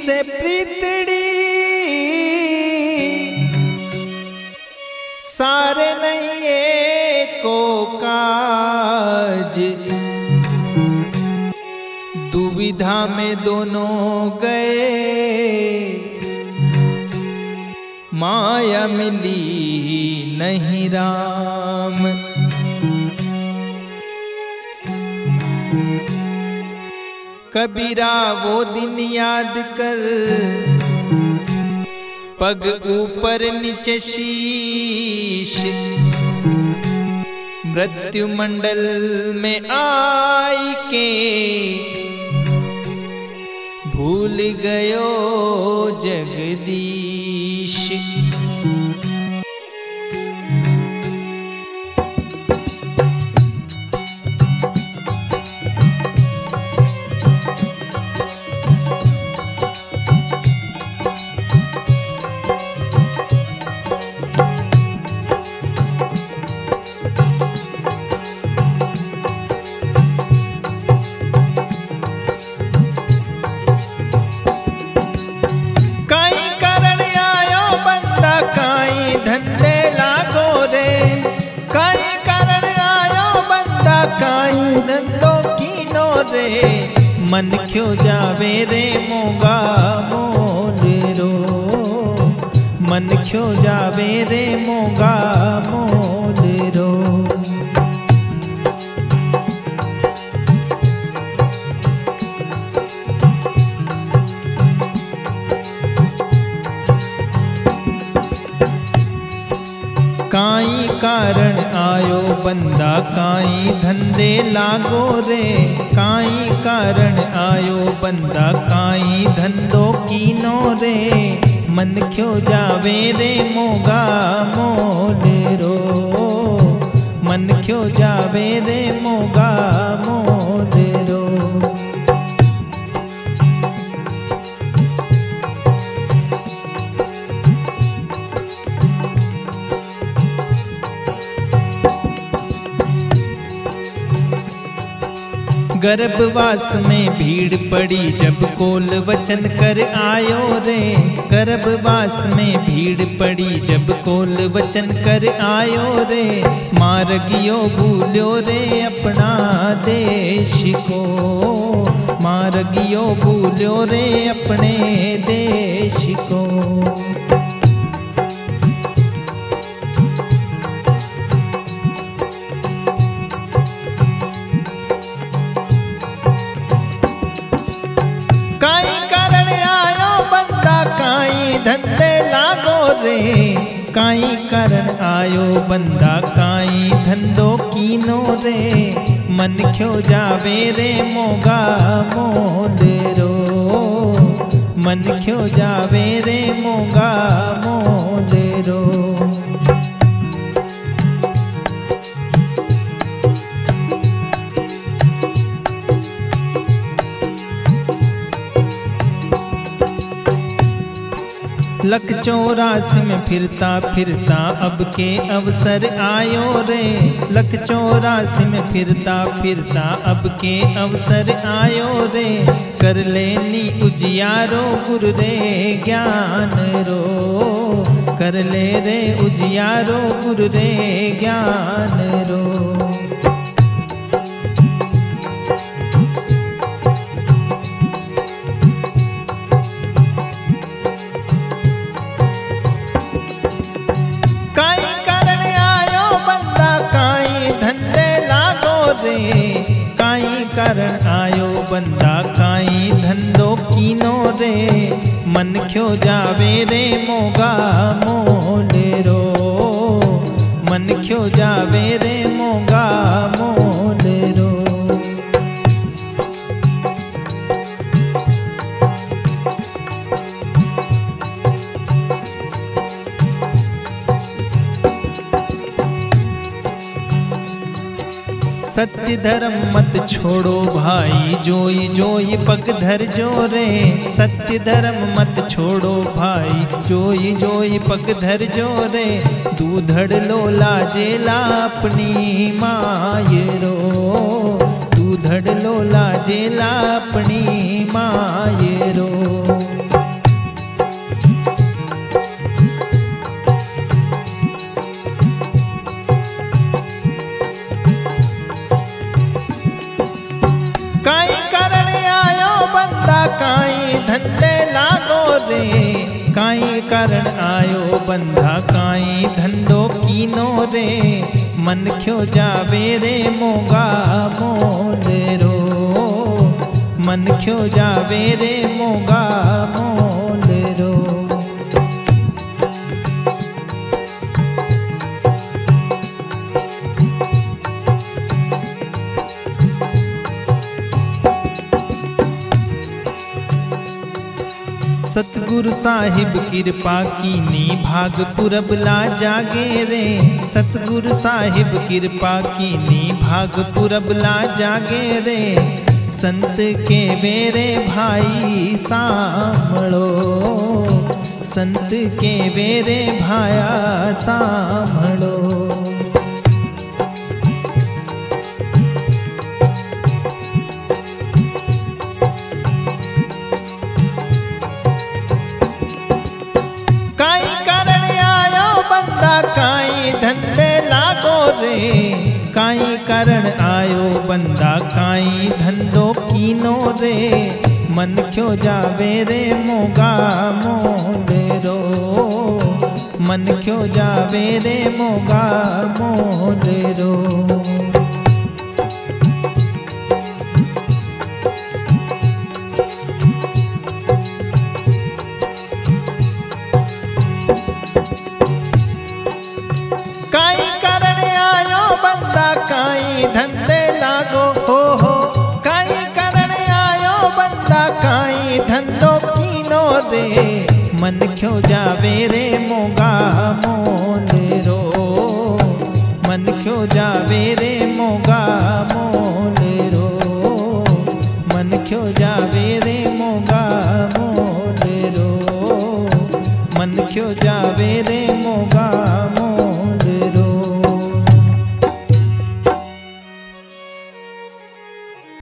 से प्रीतड़ी सारे नहीं को काज, दुविधा में दोनों गए, माया मिली नहीं राम। कबीरा वो दिन याद कर, पग ऊपर नीचे शीश, मृत्यु मंडल में आई के भूल गयो जगदीश। मन क्यों जावे रे मोगा मोल रो, मन क्यों जावे रे मोगा मोल रो। काई कारण आयो बंदा काई धंधे लागो रे, काई कारण आयो बंदा काई धंधो कीनो रे, मन क्यों जावे रे मोगा मोल रो, मन क्यों जावे रे मोगा मोल रो। गर्भवास में भीड़ पड़ी जब कोल वचन कर आयो रे, गर्भवास में भीड़ पड़ी जब कोल वचन कर आयो रे, मार गियो भूल्यो रे अपना देश को, मार गियो भूल्यो रे अपने देश को। धंधे लागो रे, काई कारण आयो बंदा काई धंधो कीनो रे, मन क्यों जावे रे मोगा मोल रो, मन क्यों जावे रे मोगा मोल रो। लक 84 में फिरता फिरता अब के अवसर आयो रे, लक 84 में फिरता फिरता अब के अवसर आयो रे, कर लेनी उजियारो गुरु रे ज्ञान रो, कर ले रे उजियारो गुरु रे ज्ञान रो। काई कारण आयो बंदा काई धंधो कीनो रे, मन क्यों जावे रे मोगा मोल रो, मन क्यों जावे रे मोगा मोल रो। सत्य धर्म मत छोड़ो भाई, जोई जोई पग धर जो रे, सत्य धर्म मत छोड़ो भाई, जोई जोई पग धर जो रे, दूधड़ लोला जेला अपनी माय रो, दूधड़ लोला जेला अपनी माय रो। कारण आयो बंधा काई धंधो कीनो रे मन क्यों जावे रे मोगा मोल रो मन क्यों जावे रे मोगा मोल रो। सतगुरु साहिब कृपा कीनी भाग पुरबला जागे रे सतगुरु साहिब कृपा कीनी भाग पुरबला जागे रे संत के वेरे भाई सामड़ो संत के वेरे भाया सामड़ो। काई धंधे लागो रे काई कारण आयो बंदा काई धंधो कीनो रे मन क्यों जावे रे मोगा मोल रो मन क्यों जावे रे मोगा मोल रो। काई कारण आयो बंदा काई धंधे लागो हो काई कारण आयो बंदा काई धंधो कीनो रे मन क्यों जावे रे मोगा मोल रो मन क्यों जावे रे मोगा मोल रो मन क्यों जावे रे मोगा मोल रो मन क्यों जावे रे मोगा